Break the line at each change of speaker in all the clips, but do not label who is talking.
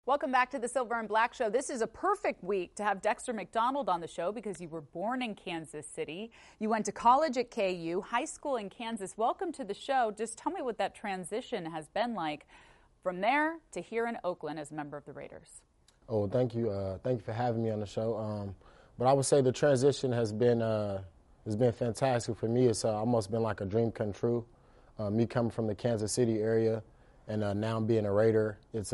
Welcome back to the Silver and Black Show. This is a perfect week to have Dexter McDonald on the show because you were born in Kansas City. You went to college at KU, high school in Kansas. Welcome to the show. Just tell me what that transition has been like from there to here in Oakland as a member of the Raiders.
Oh, thank you. Thank you for having me on the show. But I would say the transition has been fantastic for me. It's almost been like a dream come true. Me coming from the Kansas City area and now being a Raider, it's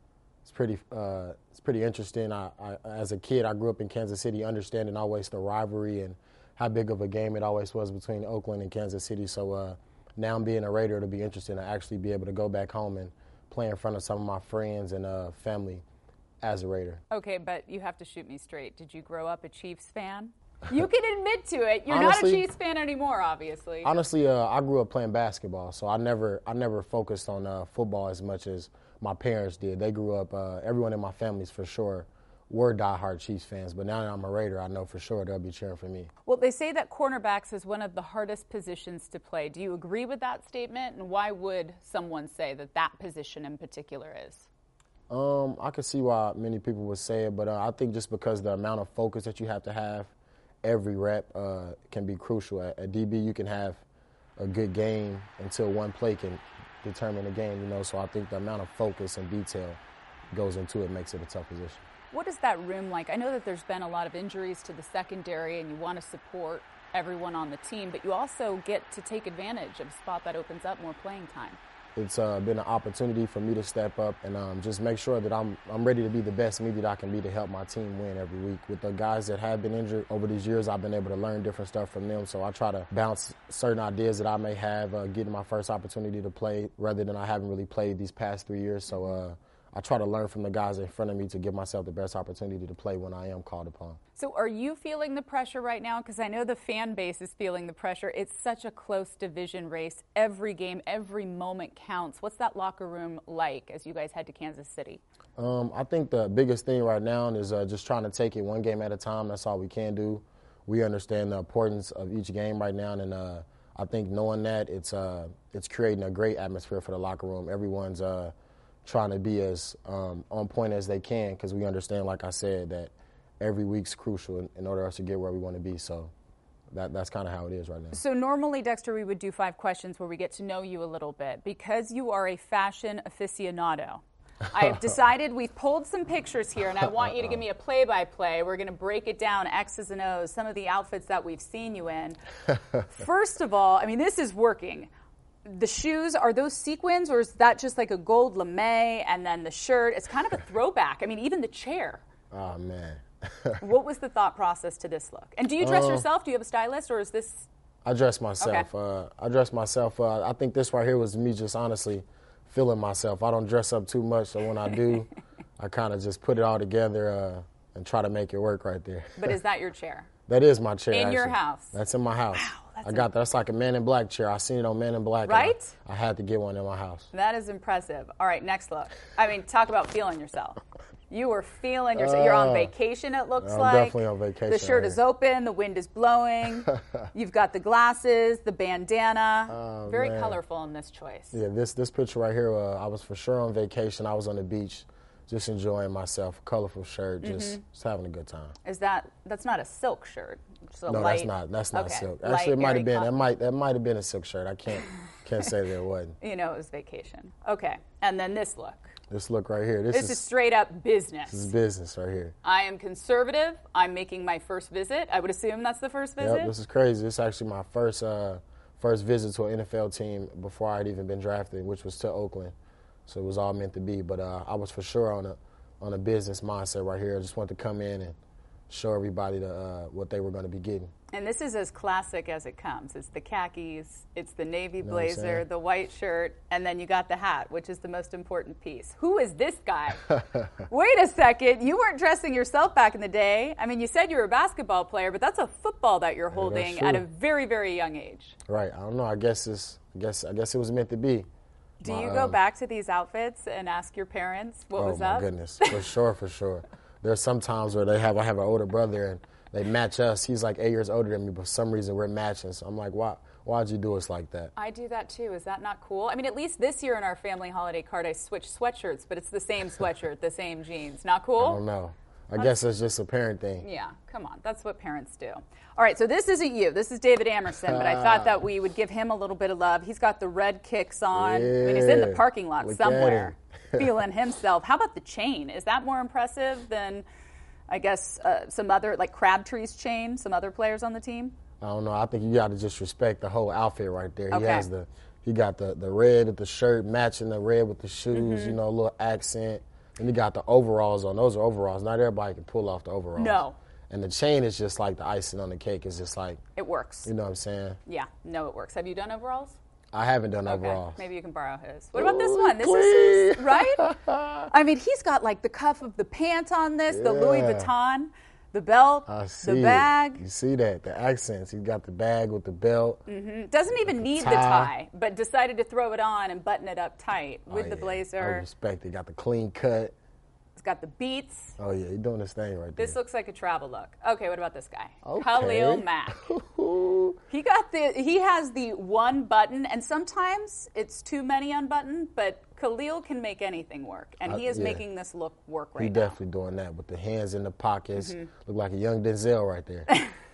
pretty interesting. I as a kid, I grew up in Kansas City, understanding always the rivalry and how big of a game it always was between Oakland and Kansas City. So now being a Raider, it'll be interesting to actually be able to go back home and play in front of some of my friends and family as a Raider.
Okay, but you have to shoot me straight. Did you grow up a Chiefs fan? You can admit to it. You're
Honestly,
not a Chiefs fan anymore, obviously.
Honestly, I grew up playing basketball, so I never focused on football as much as my parents did. They grew up, everyone in my families for sure were diehard Chiefs fans, but now that I'm a Raider, I know for sure they'll be cheering for me.
Well, they say that cornerbacks is one of the hardest positions to play. Do you agree with that statement? And why would someone say that that position in particular is?
I can see why many people would say it, but I think just because the amount of focus that you have to have every rep can be crucial. At DB, you can have a good game until one play can determine the game, so I think the amount of focus and detail goes into it makes it a tough position.
What is that room like? I know that there's been a lot of injuries to the secondary and you want to support everyone on the team, but you also get to take advantage of a spot that opens up more playing time.
It's been an opportunity for me to step up and just make sure that I'm ready to be the best me that I can be to help my team win every week. With the guys that have been injured over these years, I've been able to learn different stuff from them. So I try to bounce certain ideas that I may have getting my first opportunity to play rather than I haven't really played these past 3 years. So I try to learn from the guys in front of me to give myself the best opportunity to play when I am called upon.
So are you feeling the pressure right now? Because I know the fan base is feeling the pressure. It's such a close division race. Every game, every moment counts. What's that locker room like as you guys head to Kansas City?
I think the biggest thing right now is just trying to take it one game at a time. That's all we can do. We understand the importance of each game right now, and I think knowing that it's creating a great atmosphere for the locker room. Everyone's trying to be as on point as they can because we understand, like I said, that every week's crucial in order for us to get where we want to be. So that's kind of how it is right now.
So normally, Dexter, we would do 5 questions where we get to know you a little bit. Because you are a fashion aficionado, I've decided we've pulled some pictures here, and I want you to give me a play-by-play. We're going to break it down, X's and O's, some of the outfits that we've seen you in. First of all, I mean, this is working. The shoes, are those sequins, or is that just like a gold lame? And then the shirt, it's kind of a throwback. I mean, even the chair.
Oh, man.
What was the thought process to this look? And do you dress yourself? Do you have a stylist, or is this?
I dress myself.
Okay.
I dress myself. I think this right here was me just honestly feeling myself. I don't dress up too much, so when I do, I kind of just put it all together and try to make it work right there.
But is that your chair?
That is my chair.
In your house?
That's in my house.
Wow.
That's like a Man in Black chair. I seen it on Man in Black.
Right?
I had to get one in my house.
That is impressive. All right, next look. I mean, talk about feeling yourself. You were feeling yourself. You're on vacation, it looks like.
I'm definitely on vacation.
The shirt is open. The wind is blowing. You've got the glasses, the bandana. Very colorful in this choice.
Yeah, this picture right here, I was for sure on vacation. I was on the beach just enjoying myself. Colorful shirt, just having a good time.
That's not a silk shirt?
No, that's not silk. Actually, it might have been. That might have been a silk shirt. I can't say that it wasn't.
It was vacation. Okay, and then this look.
This look right here.
This is straight up business.
This is business right here.
I am conservative. I'm making my first visit. I would assume that's the first visit?
Yep, this is crazy. This is actually my first visit to an NFL team before I'd even been drafted, which was to Oakland. So it was all meant to be. But I was for sure on a business mindset right here. I just wanted to come in and show everybody what they were going to be getting.
And this is as classic as it comes. It's the khakis, it's the navy blazer, the white shirt, and then you got the hat, which is the most important piece. Who is this guy? Wait a second. You weren't dressing yourself back in the day. I mean, you said you were a basketball player, but that's a football that you're holding at a very, very young age.
Right. I don't know. I guess it was meant to be.
Do you go back to these outfits and ask your parents what was up?
Oh, my goodness. For sure. There's some times where I have an older brother and they match us. He's like 8 years older than me, but for some reason we're matching. So I'm like, why Why'd you do us like that?
I do that too. Is that not cool? I mean, at least this year in our family holiday card, I switched sweatshirts, but it's the same sweatshirt, the same jeans. Not cool?
I don't know. I guess it's just a parent thing.
Yeah, come on. That's what parents do. All right, so this isn't you. This is David Amerson, but I thought that we would give him a little bit of love. He's got the red kicks on. I mean, he's in the parking lot
Look
somewhere, feeling himself. How about the chain? Is that more impressive than, I guess, some other, like Crabtree's chain, some other players on the team?
I don't know. I think you got to just respect the whole outfit right there.
Okay.
He got the red with the shirt matching the red with the shoes, you know, a little accent. And he got the overalls on. Those are overalls. Not everybody can pull off the overalls.
No.
And the chain is just like the icing on the cake. It's just like.
It works.
You know what I'm saying?
Yeah, no, it works. Have you done overalls?
I haven't done overalls.
Maybe you can borrow his. What about this one? This is his, right? I mean, he's got like the cuff of the pants on this, the Louis Vuitton, the belt, the bag.
You see that, the accents. He got the bag with the belt.
Doesn't even need the tie, but decided to throw it on and button it up tight with the blazer.
I respect it. Got the clean cut.
It's got the beats.
Oh, yeah, he's doing his thing right there.
This looks like a travel look. Okay, what about this guy?
Okay.
Khalil Mack. He has the one button, and sometimes it's too many unbuttoned, but Khalil can make anything work, and he is making this look work right now.
He's definitely doing that with the hands in the pockets. Look like a young Denzel right there.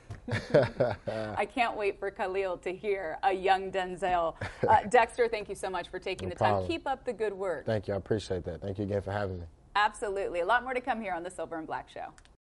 I can't wait for Khalil to hear a young Denzel. Dexter, thank you so much for taking the time. Keep up the good work.
Thank you. I appreciate that. Thank you again for having me.
Absolutely. A lot more to come here on the Silver and Black Show.